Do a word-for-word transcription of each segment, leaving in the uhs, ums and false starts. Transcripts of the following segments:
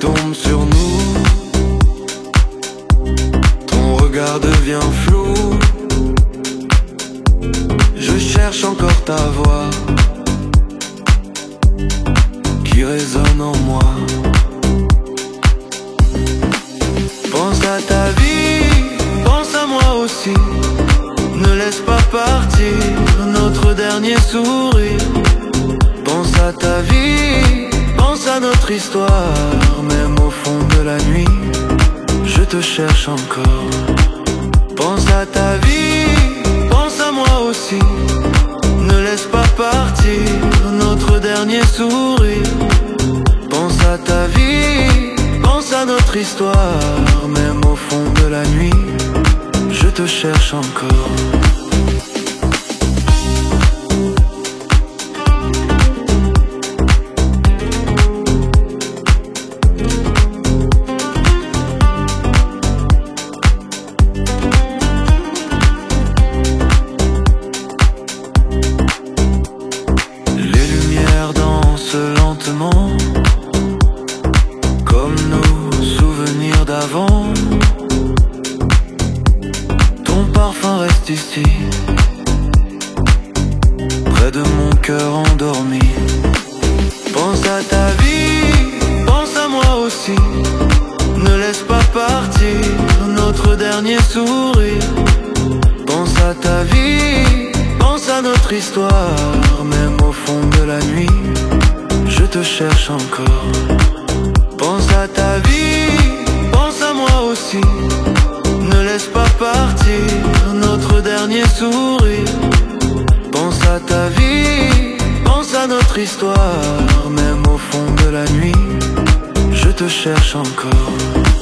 tombe sur nous, ton regard devient flou. Je cherche encore ta voix qui résonne en moi. Pense à ta vie, pense à moi aussi. Ne laisse pas partir notre dernier sourire. Pense à ta vie, pense à notre histoire. Même au fond de la nuit, je te cherche encore. Pense à ta vie, pense à moi aussi. Ne laisse pas partir notre dernier sourire. Pense à ta vie, pense à notre histoire. Même au fond de la nuit, je te cherche encore. Les lumières dansent lentement, comme nos souvenirs d'avant. Ton parfum reste ici, près de mon cœur endormi. Pense à ta vie, pense à moi aussi. Ne laisse pas partir notre dernier sourire. Pense à ta vie, pense à notre histoire. Même au fond de la nuit, je te cherche encore. Pense à ta vie, pense à moi aussi. Ne laisse pas partir notre dernier sourire. Pense à ta vie, pense à notre histoire. Même au fond de la nuit, je te cherche encore.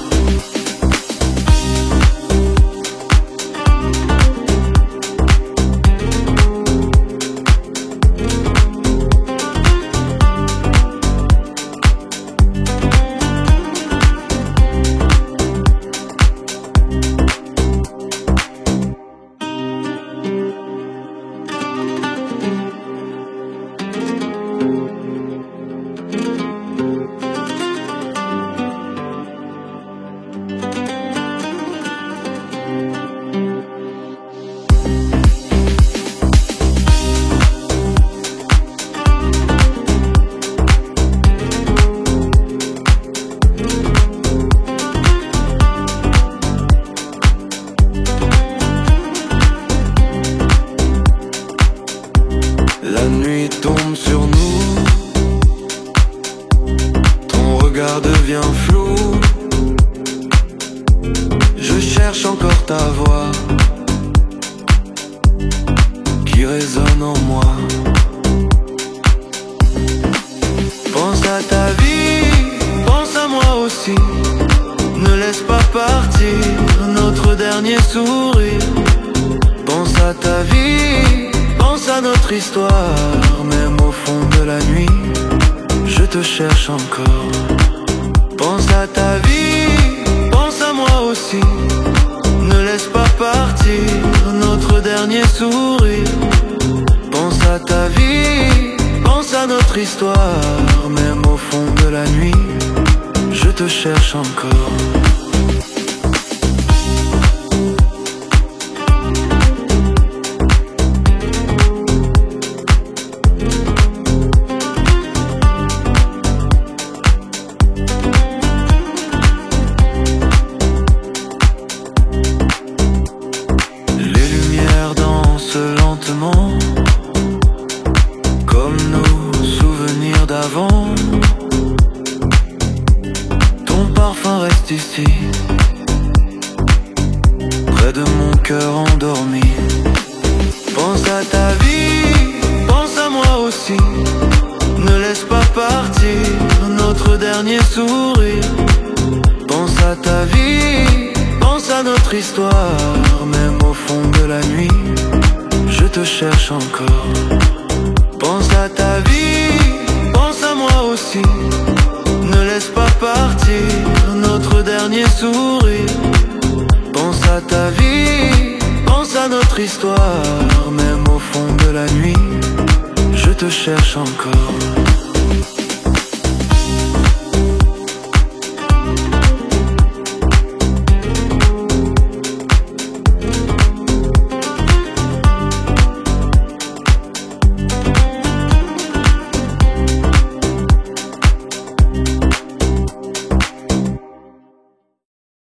La nuit tombe sur nous, ton regard devient flou. Je cherche encore ta voix qui résonne en moi. Pense à ta vie, pense à moi aussi. Ne laisse pas partir notre dernier sourire. Pense à ta vie, pense à notre histoire. Même au fond de la nuit, je te cherche encore. Pense à ta vie, pense à moi aussi. Ne laisse pas partir notre dernier sourire. Pense à ta vie, pense à notre histoire. Même au fond de la nuit, je te cherche encore. Lentement, comme nos souvenirs d'avant. Ton parfum reste ici, près de mon cœur endormi. Pense à ta vie, pense à moi aussi. Ne laisse pas partir notre dernier sourire. Pense à ta vie, pense à notre histoire. Même au fond de la nuit, je te cherche encore. Pense à ta vie, pense à moi aussi. Ne laisse pas partir notre dernier sourire. Pense à ta vie, pense à notre histoire. Même au fond de la nuit, je te cherche encore.